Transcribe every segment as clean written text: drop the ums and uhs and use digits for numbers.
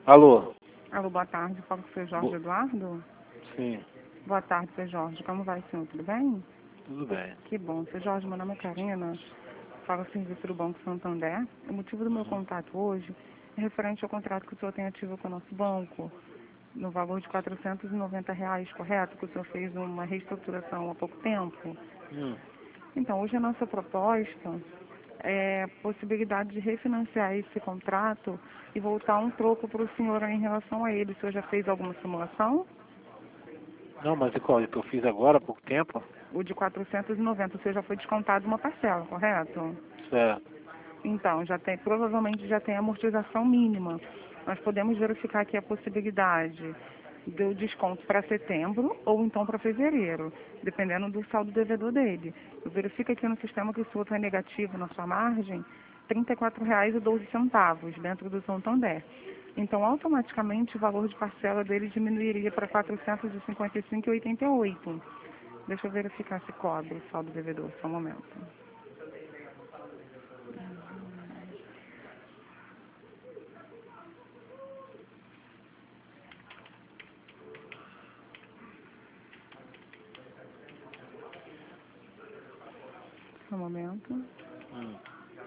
Alô? Alô, boa tarde. Falo com o seu Jorge Eduardo. Sim, Boa tarde, seu Jorge. Como vai, senhor? Tudo bem? tudo bem. Que bom. Seu Jorge, meu nome é Karina. Falo o serviço do Banco Santander. O motivo do meu contato hoje é referente ao contrato que o senhor tem ativo com o nosso banco, no valor de R$ 490, correto? Que o senhor fez uma reestruturação há pouco tempo. Hum. Então, hoje a nossa proposta é a possibilidade de refinanciar esse contrato e voltar um troco para o senhor em relação a ele. O senhor já fez alguma simulação? Não, mas qual? O que eu fiz agora há pouco tempo? O de 490, o senhor já foi descontado uma parcela, correto? Certo. Então, provavelmente já tem amortização mínima. Nós podemos verificar aqui a possibilidade do desconto para setembro ou então para fevereiro, dependendo do saldo devedor dele. Eu verifico aqui no sistema que o senhor está negativo na sua margem, R$ 34,12 dentro do Santander. Então, automaticamente, o valor de parcela dele diminuiria para R$ 455,88. Deixa eu verificar se cobre o saldo devedor, só um momento. Só um momento. Hum.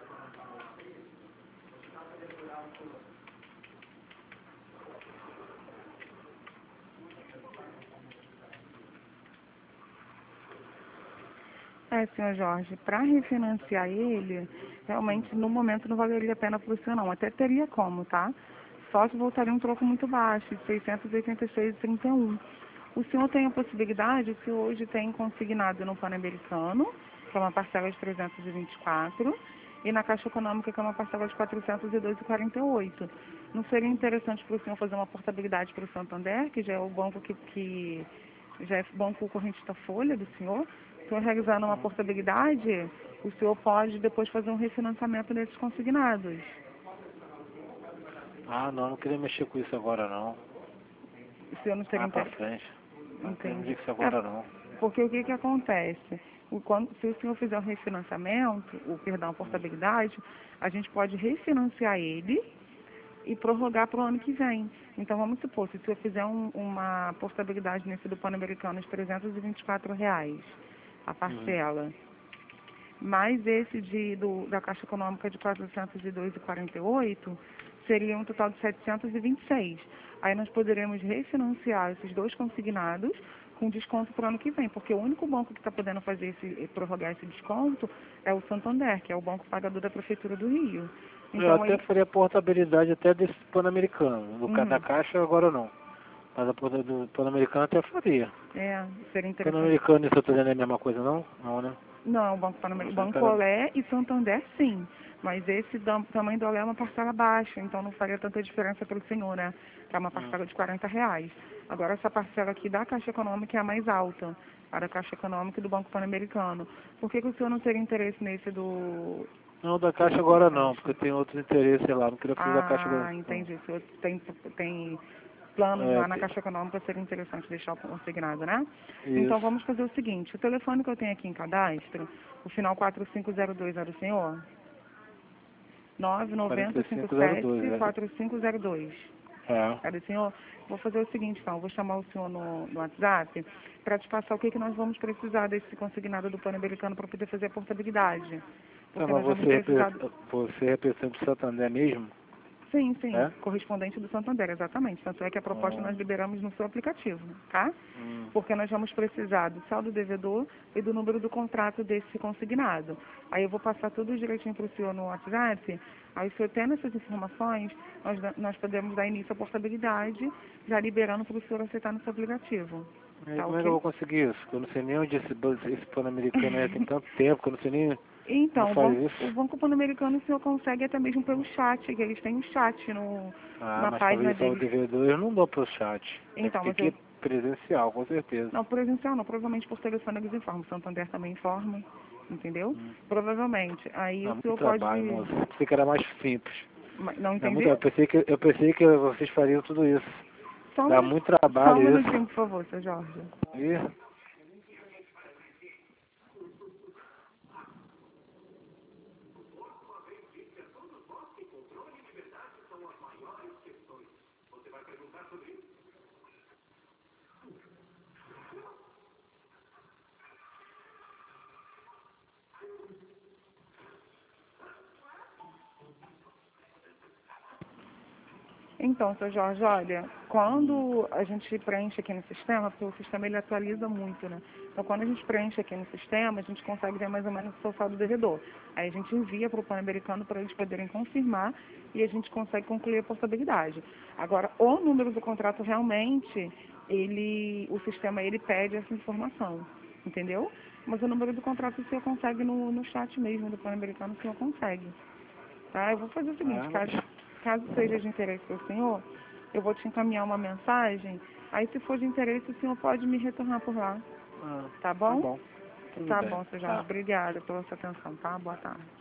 Senhor Jorge, para refinanciar ele, realmente no momento não valeria a pena para o senhor não. Até teria como, tá? Só se voltaria um troco muito baixo, de 686,31. O senhor tem a possibilidade, o senhor hoje tem consignado no Pan-Americano, que é uma parcela de 324, e na Caixa Econômica, que é uma parcela de 402,48. Não seria interessante para o senhor fazer uma portabilidade para o Santander, que já é o banco que já é banco corrente da Folha do senhor? Se eu realizando uma portabilidade, o senhor pode depois fazer um refinanciamento desses consignados. Ah, não queria mexer com isso agora não. O senhor não teria Ah, pra interesse? frente. Não queria Entende? mexer com isso agora não. Porque o que que acontece? Se o senhor fizer um refinanciamento, perdão, a portabilidade, a gente pode refinanciar ele e prorrogar para o ano que vem. Então, vamos supor, se o senhor fizer uma portabilidade nesse do Pan-Americano de R$ 324, a Uhum. parcela, mais esse da Caixa Econômica de 402,48, seria um total de 726. Aí nós poderemos refinanciar esses dois consignados com desconto para o ano que vem, porque o único banco que está podendo prorrogar esse desconto é o Santander, que é o banco pagador da Prefeitura do Rio. Eu Então, até aí, faria portabilidade até desse Pan-Americano. Da uhum, Caixa agora não. Mas do Pan-Americano até faria. seria interessante. Pan-Americano e Santander não é a mesma coisa não? Não, né? Não, Não O sei, Banco cara. Olé e Santander, sim. Mas esse tamanho do Olé é uma parcela baixa, então não faria tanta diferença para o senhor, né? Que é uma parcela de R$ 40. Agora, essa parcela aqui da Caixa Econômica é a mais alta, a da Caixa Econômica e do Banco Pan-Americano. Por que o senhor não teria interesse nesse Não, da Caixa da agora não, Caixa? porque tem outros interesses, sei lá, não queria fazer da Caixa agora Ah, não. entendi. O senhor tem planos É, lá na Caixa Econômica, seria interessante deixar consignado, né? Então, isso. vamos fazer o seguinte. O telefone que eu tenho aqui em cadastro, o final 4502 era o senhor? 4502, 99057 né? 4502. É. Era o senhor? Vou fazer o seguinte, então. Vou chamar o senhor no WhatsApp para te passar o que nós vamos precisar desse consignado do Pan-Americano para poder fazer a portabilidade. Tá, Porque mas nós vamos precisar. você é representante do Santander mesmo? Sim, sim, É? correspondente do Santander, exatamente. Tanto é que a proposta Hum, nós liberamos no seu aplicativo, tá? hum. Porque nós vamos precisar do saldo devedor e do número do contrato desse consignado. Aí eu vou passar tudo direitinho para o senhor no WhatsApp. Aí, o senhor tendo essas informações, nós podemos dar início à portabilidade, já liberando para o senhor aceitar no seu aplicativo. Aí Tá como é que eu ok? vou conseguir isso? Eu não sei nem onde esse Pan-Americano é, tem tanto tempo que eu não sei nem como Então, faz o isso. Banco Pan-Americano o senhor consegue até mesmo pelo chat, que eles têm um chat Ah, na mas para página ver só o deles. devedor eu não dou pro chat. Tem que Então, ter mas que ir presencial, com certeza. não, presencial não, provavelmente por telefone eles informam. O Santander também informa, entendeu? Hum. Provavelmente. Aí Dá o muito senhor pode. trabalho, moço. Pensei que era mais simples. Não Dá entendi? muito, eu pensei que vocês fariam tudo isso. Só um, Dá minu- muito Só um trabalho minutinho, isso. por favor, seu Jorge. E Então, seu Jorge, olha, quando a gente preenche aqui no sistema, porque o sistema ele atualiza muito, né? Então, quando a gente preenche aqui no sistema, a gente consegue ver mais ou menos o seu saldo devedor. Aí a gente envia para o Pan-Americano para eles poderem confirmar e a gente consegue concluir a portabilidade. Agora, o número do contrato realmente, o sistema ele pede essa informação, entendeu? Mas o número do contrato o senhor consegue no chat mesmo do Pan-Americano, o senhor consegue. Tá? Eu vou fazer o seguinte, Ah, mas... caso seja de interesse para o senhor, eu vou te encaminhar uma mensagem, aí se for de interesse, o senhor pode me retornar por lá. Ah, Tá tá bom? bom. Tudo Tá bem. bom, seu Jorge. Tá. Obrigada pela sua atenção, tá? Boa tarde.